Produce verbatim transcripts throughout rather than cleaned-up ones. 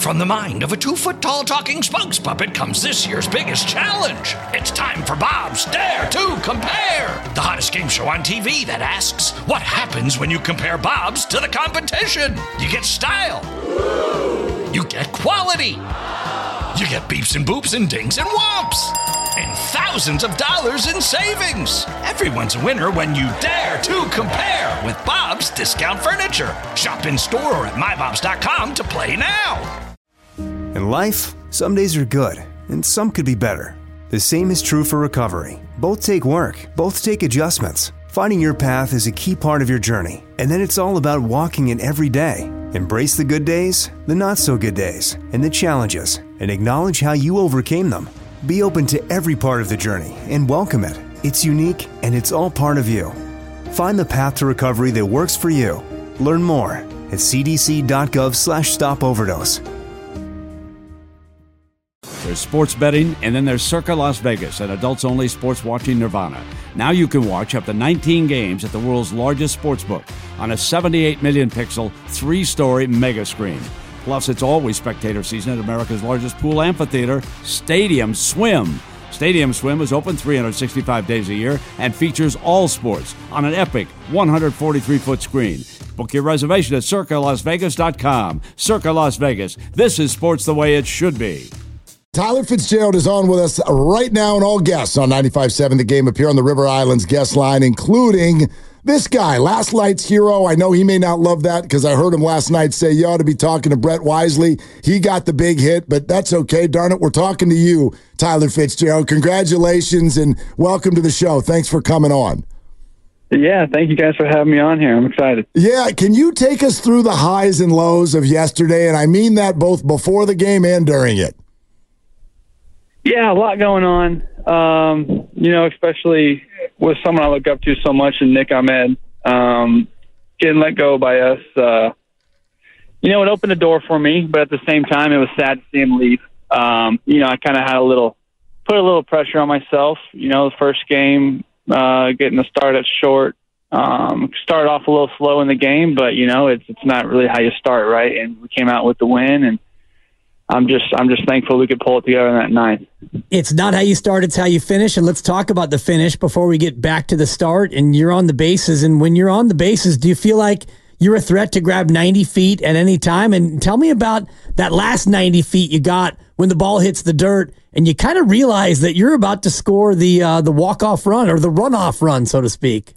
from the mind of a two-foot-tall talking spokes puppet comes this year's biggest challenge. It's time for Bob's Dare to Compare, the hottest game show on T V that asks, what happens when you compare Bobs to the competition? You get style. You get quality. You get beeps and boops and dings and whomps. And thousands of dollars in savings. Everyone's a winner when you dare to compare with Bob's Discount Furniture. Shop in store or at my bobs dot com to play now. In life, some days are good, and some could be better. The same is true for recovery. Both take work, both take adjustments. Finding your path is a key part of your journey, and then it's all about walking it every day. Embrace the good days, the not-so-good days, and the challenges, and acknowledge how you overcame them. Be open to every part of the journey and welcome it. It's unique, and it's all part of you. Find the path to recovery that works for you. Learn more at c d c dot gov slash stop overdose. There's sports betting, and then there's Circa Las Vegas, an adults-only sports watching nirvana. Now you can watch up to nineteen games at the world's largest sportsbook on a seventy-eight million pixel, three-story mega screen. Plus, it's always spectator season at America's largest pool amphitheater, Stadium Swim. Stadium Swim is open three hundred sixty-five days a year and features all sports on an epic one hundred forty-three foot screen. Book your reservation at circa las vegas dot com. Circa Las Vegas. This is sports the way it should be. Tyler Fitzgerald is on with us right now, and all guests on ninety-five point seven The Game appear on the River Islands guest line, including this guy, last night's hero. I know he may not love that because I heard him last night say you ought to be talking to Brett Wisely. He got the big hit, but that's okay. Darn it, we're talking to you, Tyler Fitzgerald. Congratulations and welcome to the show. Thanks for coming on. Yeah, thank you guys for having me on here. I'm excited. Yeah, can you take us through the highs and lows of yesterday? And I mean that both before the game and during it. Yeah, a lot going on, um, you know, especially with someone I look up to so much in Nick Ahmed. Um, getting let go by us, uh, you know, it opened a door for me, but at the same time, it was sad to see him leave. Um, you know, I kind of had a little, put a little pressure on myself. You know, the first game, uh, getting the start at short, um, started off a little slow in the game, but, you know, it's it's not really how you start, right? And we came out with the win, and I'm just I'm just thankful we could pull it together in that ninth. It's not how you start, it's how you finish. And let's talk about the finish before we get back to the start. And you're on the bases. And when you're on the bases, do you feel like you're a threat to grab ninety feet at any time? And tell me about that last ninety feet you got when the ball hits the dirt and you kind of realize that you're about to score the uh, the walk-off run or the runoff run, so to speak.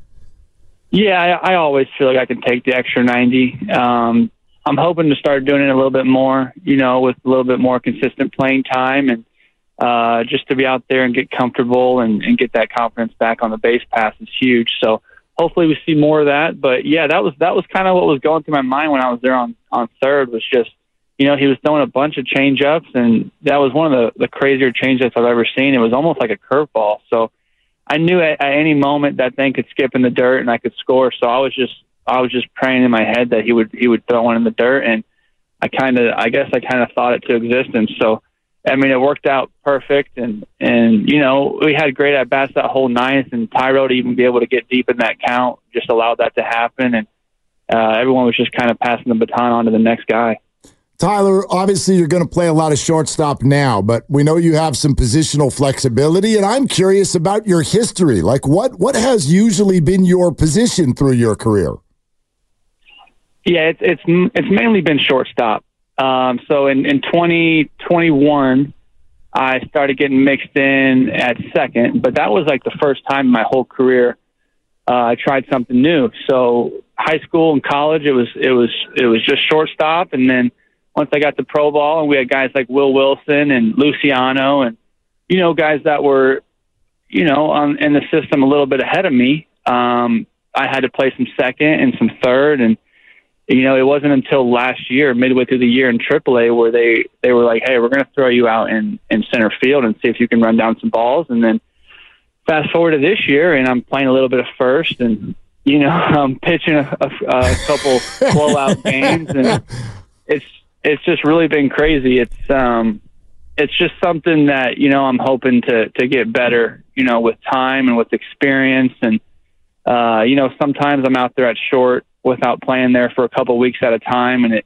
Yeah, I, I always feel like I can take the extra ninety. Um I'm hoping to start doing it a little bit more, you know, with a little bit more consistent playing time and uh, just to be out there and get comfortable and, and get that confidence back on the base pass is huge. So hopefully we see more of that. But, yeah, that was that was kind of what was going through my mind when I was there on, on third was just, you know, he was throwing a bunch of change-ups, and that was one of the, the crazier change-ups I've ever seen. It was almost like a curveball. So I knew at, at any moment that thing could skip in the dirt and I could score. So I was just I was just praying in my head that he would he would throw one in the dirt, and I kind of I guess I kind of thought it to existence. So I mean, it worked out perfect, and and you know we had great at bats that whole ninth, and Tyro to even be able to get deep in that count just allowed that to happen, and uh, everyone was just kind of passing the baton on to the next guy. Tyler, obviously you're going to play a lot of shortstop now, but we know you have some positional flexibility, and I'm curious about your history. Like, what what has usually been your position through your career? Yeah, it's it's it's mainly been shortstop. Um, so in, in twenty twenty-one, I started getting mixed in at second, but that was like the first time in my whole career uh, I tried something new. So high school and college, it was it was it was just shortstop, and then once I got to pro ball, and we had guys like Will Wilson and Luciano, and you know guys that were you know on, in the system a little bit ahead of me. Um, I had to play some second and some third, and you know, it wasn't until last year, midway through the year in triple A, where they, they were like, hey, we're going to throw you out in, in center field and see if you can run down some balls. And then fast forward to this year, and I'm playing a little bit of first, and, you know, I'm pitching a, a, a couple blowout games, and it's it's just really been crazy. It's um, it's just something that, you know, I'm hoping to, to get better, you know, with time and with experience. And, uh, you know, sometimes I'm out there at short without playing there for a couple of weeks at a time, and it,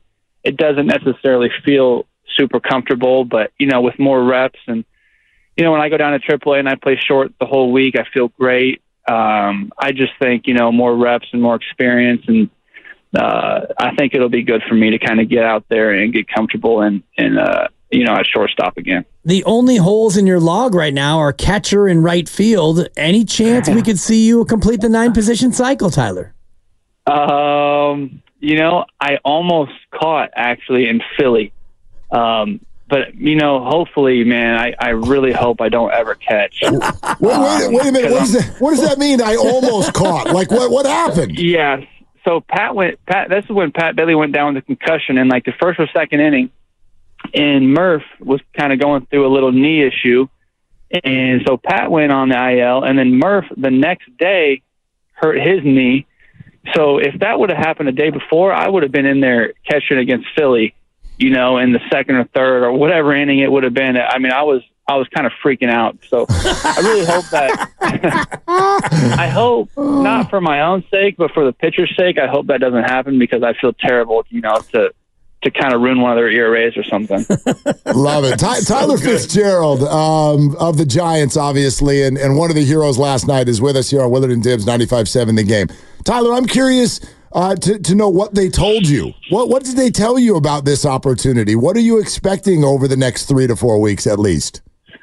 it doesn't necessarily feel super comfortable, but, you know, with more reps and, you know, when I go down to triple A and I play short the whole week, I feel great. Um, I just think, you know, more reps and more experience, and uh, I think it'll be good for me to kind of get out there and get comfortable and, and uh, you know, at shortstop again. The only holes in your log right now are catcher and right field. Any chance we could see you complete the nine-position cycle, Tyler? Um, you know, I almost caught, actually, in Philly. Um But, you know, hopefully, man, I, I really hope I don't ever catch. Wait, wait, wait a minute. What does, that, what does that mean? I almost caught. Like, what what happened? Yeah. So Pat went, Pat, this is when Pat Bailey went down with a concussion in like the first or second inning. And Murph was kind of going through a little knee issue. And so Pat went on the I L. And then Murph, the next day, hurt his knee. So if that would have happened a day before, I would have been in there catching against Philly, you know, in the second or third or whatever inning it would have been. I mean, I was I was kind of freaking out. So I really hope that I hope not for my own sake, but for the pitcher's sake, I hope that doesn't happen, because I feel terrible, you know, to to kind of ruin one of their E R As or something. Love it. Ty- so Tyler good. Fitzgerald um, of the Giants, obviously, and, and one of the heroes last night is with us here on Willard and Dibs ninety-five point seven The Game. Tyler, I'm curious Uh, to, to know what they told you. What what did they tell you about this opportunity? What are you expecting over the next three to four weeks at least?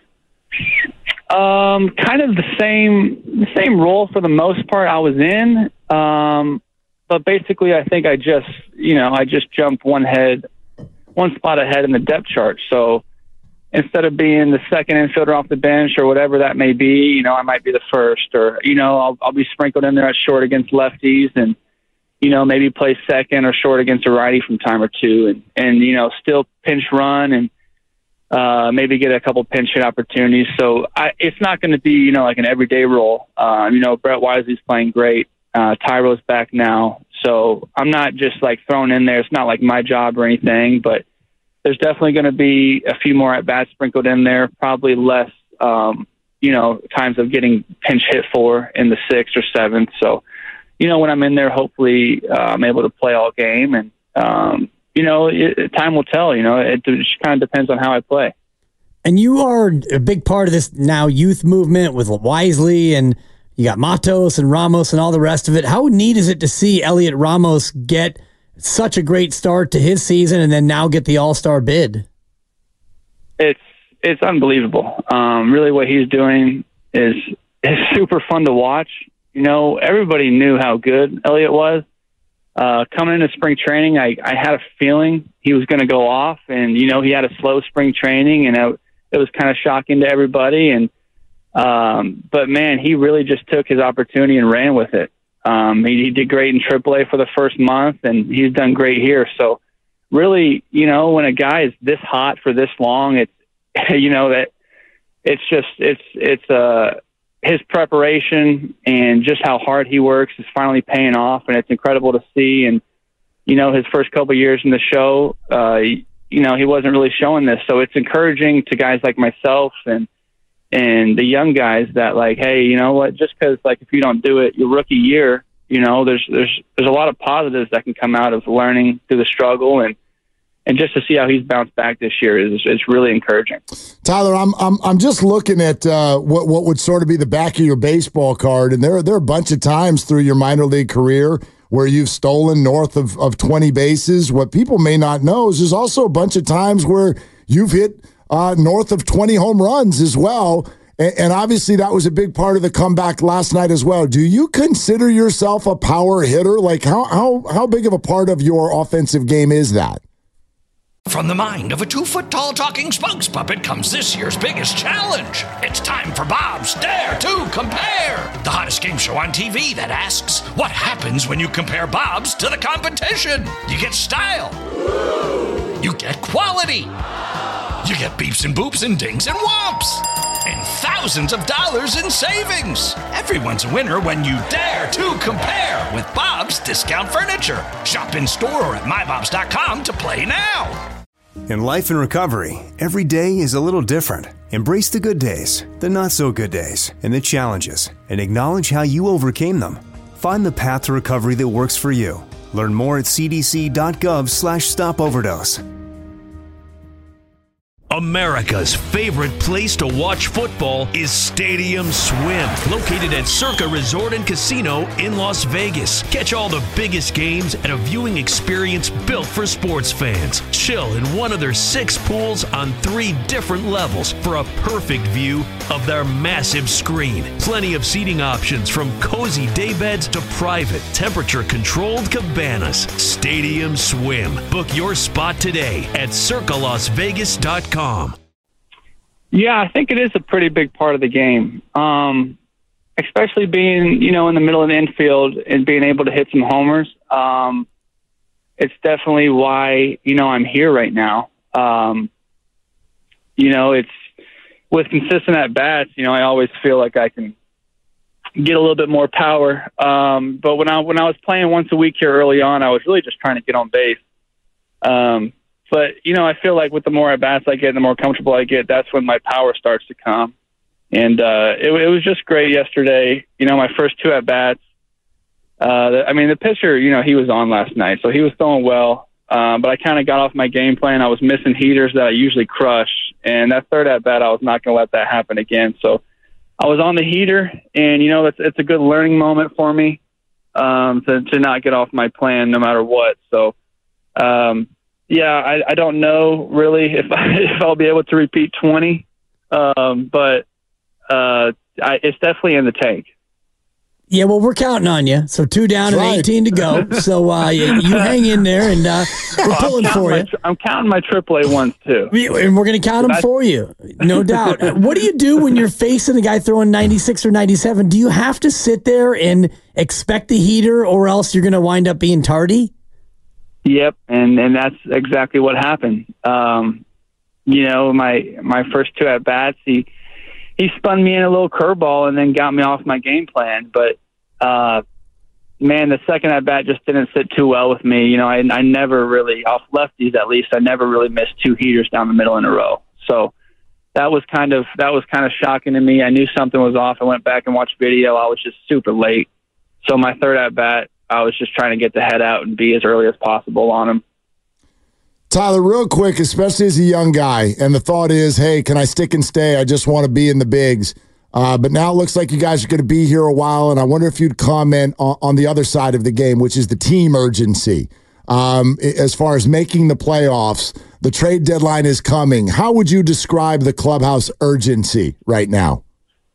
Um, kind of the same the same role for the most part I was in. Um, but basically, I think I just you know I just jumped one head, one spot ahead in the depth chart. So instead of being the second infielder off the bench or whatever that may be, you know, I might be the first, or you know, I'll I'll be sprinkled in there at short against lefties, and you know, maybe play second or short against a righty from time or two, and, and you know, still pinch run and uh, maybe get a couple pinch hit opportunities. So I, it's not going to be, you know, like an everyday role. Um, you know, Brett Wisely's playing great. Uh, Tyro's back now. So I'm not just like thrown in there. It's not like my job or anything, but there's definitely going to be a few more at-bats sprinkled in there, probably less, um, you know, times of getting pinch hit for in the sixth or seventh. So, you know, when I'm in there, hopefully uh, I'm able to play all game, and, um, you know, it, time will tell. You know, it, it just kind of depends on how I play. And you are a big part of this now youth movement with Wisely, and you got Matos and Ramos and all the rest of it. How neat is it to see Elliot Ramos get such a great start to his season and then now get the All-Star bid? It's it's unbelievable. Um, really what he's doing is is super fun to watch. You know, everybody knew how good Elliot was. Uh, coming into spring training, I, I had a feeling he was going to go off, and, you know, he had a slow spring training, and it, it was kind of shocking to everybody. And um, but, man, he really just took his opportunity and ran with it. Um, he, he did great in triple A for the first month, and he's done great here. So, really, you know, when a guy is this hot for this long, it's, you know, that it's just, it's, it's, uh, his preparation and just how hard he works is finally paying off, and it's incredible to see. And, you know, his first couple of years in the show, uh, you know, he wasn't really showing this. So it's encouraging to guys like myself and, and the young guys that, like, hey, you know what, just because, like, if you don't do it your rookie year, you know, there's, there's, there's a lot of positives that can come out of learning through the struggle, and, and just to see how he's bounced back this year is is really encouraging. Tyler, I'm I'm I'm just looking at uh, what what would sort of be the back of your baseball card, and there there are a bunch of times through your minor league career where you've stolen north of, of twenty bases. What people may not know is there's also a bunch of times where you've hit uh, north of twenty home runs as well, and, and obviously that was a big part of the comeback last night as well. Do you consider yourself a power hitter? Like how how how big of a part of your offensive game is that? From the mind of a two-foot-tall talking spokes puppet comes this year's biggest challenge. It's time for Bob's Dare to Compare, the hottest game show on T V that asks, what happens when you compare Bob's to the competition? You get style. You get quality. You get beeps and boops and dings and whomps. And thousands of dollars in savings. Everyone's a winner when you dare to compare with Bob's Discount Furniture. Shop in store or at my bobs dot com to play now. In life and recovery, every day is a little different. Embrace the good days, the not-so-good days, and the challenges, and acknowledge how you overcame them. Find the path to recovery that works for you. Learn more at cdc.gov slash stop overdose. America's favorite place to watch football is Stadium Swim, located at Circa Resort and Casino in Las Vegas. Catch all the biggest games at a viewing experience built for sports fans. Chill in one of their six pools on three different levels for a perfect view of their massive screen. Plenty of seating options from cozy daybeds to private, temperature-controlled cabanas. Stadium Swim. Book your spot today at circa las vegas dot com. Yeah, I think it is a pretty big part of the game, um, especially being, you know, in the middle of the infield and being able to hit some homers. Um, it's definitely why, you know, I'm here right now. Um, you know, it's with consistent at-bats, you know, I always feel like I can get a little bit more power. Um, but when I when I was playing once a week here early on, I was really just trying to get on base. Um But, you know, I feel like with the more at-bats I get, the more comfortable I get, that's when my power starts to come. And uh, it, it was just great yesterday. You know, my first two at-bats, uh, I mean, the pitcher, you know, he was on last night, so he was throwing well. Um, but I kind of got off my game plan. I was missing heaters that I usually crush. And that third at-bat, I was not going to let that happen again. So I was on the heater, and, you know, it's, it's a good learning moment for me um, to, to not get off my plan no matter what. So, um Yeah, I, I don't know really if I, if I'll be able to repeat twenty, um, but uh, I, it's definitely in the tank. Yeah, well, we're counting on you. So two down That's and right. eighteen to go. So uh, you, you hang in there, and uh, we're pulling for my, you. I'm counting my triple A ones too, and we're going to count them for you, no doubt. What do you do when you're facing a guy throwing ninety-six or ninety-seven? Do you have to sit there and expect the heater, or else you're going to wind up being tardy? Yep, and, and that's exactly what happened. Um, you know, my my first two at bats, he he spun me in a little curveball and then got me off my game plan. But uh, man, the second at bat just didn't sit too well with me. You know, I I never really off lefties at least I never really missed two heaters down the middle in a row. So that was kind of that was kind of shocking to me. I knew something was off. I went back and watched video. I was just super late. So my third at bat, I was just trying to get the head out and be as early as possible on him. Tyler, real quick, especially as a young guy, and the thought is, hey, can I stick and stay? I just want to be in the bigs. Uh, but now it looks like you guys are going to be here a while, and I wonder if you'd comment on, on the other side of the game, which is the team urgency. Um, as far as making the playoffs, the trade deadline is coming. How would you describe the clubhouse urgency right now?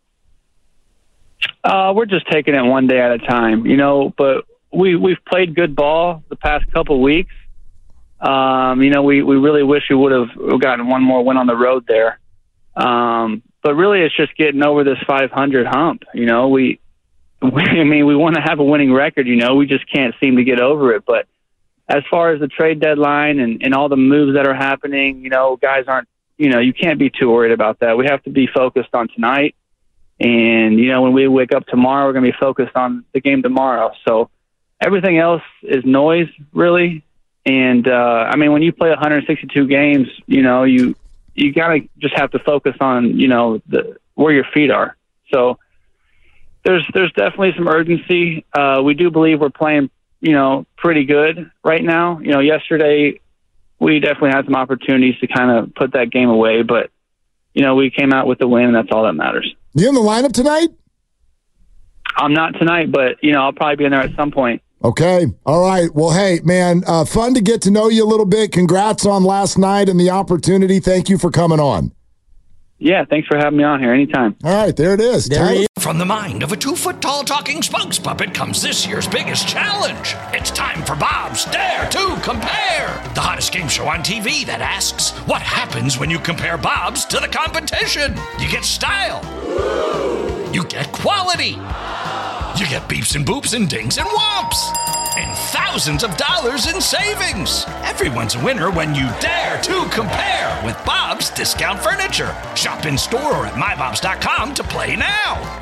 Uh, we're just taking it one day at a time, you know, but we, we've played good ball the past couple of weeks. Um, you know, we, we really wish we would have gotten one more win on the road there. Um, but really it's just getting over this five hundred hump. You know, we, we I mean, we want to have a winning record, you know, we just can't seem to get over it. But as far as the trade deadline and, and all the moves that are happening, you know, guys aren't, you know, you can't be too worried about that. We have to be focused on tonight. And, you know, when we wake up tomorrow, we're going to be focused on the game tomorrow. So everything else is noise, really. And, uh, I mean, when you play one hundred sixty-two games, you know, you you got to just have to focus on, you know, the, where your feet are. So there's there's definitely some urgency. Uh, we do believe we're playing, you know, pretty good right now. You know, yesterday we definitely had some opportunities to kind of put that game away. But, you know, we came out with the win, and that's all that matters. You in the lineup tonight? I'm not tonight, but, you know, I'll probably be in there at some point. Okay. All right. Well, hey, man, uh, fun to get to know you a little bit. Congrats on last night and the opportunity. Thank you for coming on. Yeah, thanks for having me on here anytime. All right, there it is. There he is. From the mind of a two-foot-tall talking spokes puppet comes this year's biggest challenge. It's time for Bob's Dare to Compare, the hottest game show on T V that asks, what happens when you compare Bob's to the competition? You get style. You get quality. You get beeps and boops and dings and whomps. And thousands of dollars in savings. Everyone's a winner when you dare to compare with Bob's Discount Furniture. Shop in store or at my bobs dot com to play now.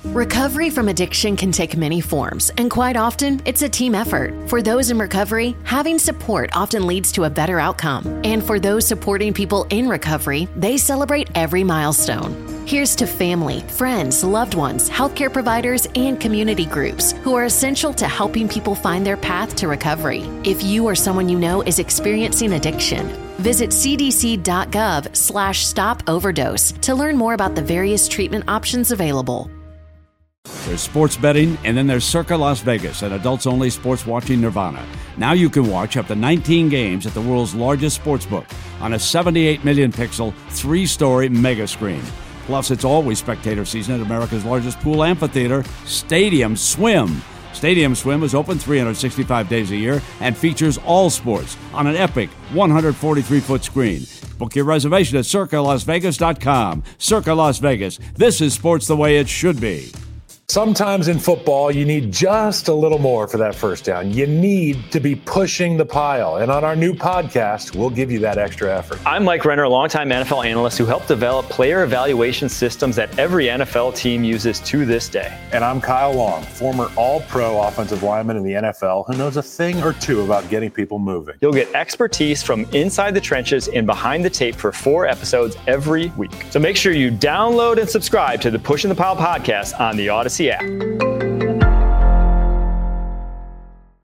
Recovery from addiction can take many forms, and quite often, it's a team effort. For those in recovery, having support often leads to a better outcome. And for those supporting people in recovery, they celebrate every milestone. Here's to family, friends, loved ones, healthcare providers, and community groups who are essential to helping people find their path to recovery. If you or someone you know is experiencing addiction, visit cdc.gov slash stop overdose to learn more about the various treatment options available. There's sports betting, and then there's Circa Las Vegas, an adults-only sports watching nirvana. Now you can watch up to nineteen games at the world's largest sportsbook on a seventy-eight million pixel, three-story mega screen. Plus, it's always spectator season at America's largest pool amphitheater, Stadium Swim. Stadium Swim is open three hundred sixty-five days a year and features all sports on an epic one hundred forty-three foot screen. Book your reservation at circa las vegas dot com. Circa Las Vegas. This is sports the way it should be. Sometimes in football, you need just a little more for that first down. You need to be pushing the pile. And on our new podcast, we'll give you that extra effort. I'm Mike Renner, a longtime N F L analyst who helped develop player evaluation systems that every N F L team uses to this day. And I'm Kyle Long, former all-pro offensive lineman in the N F L who knows a thing or two about getting people moving. You'll get expertise from inside the trenches and behind the tape for four episodes every week. So make sure you download and subscribe to the Pushing the Pile podcast on the Odyssey app.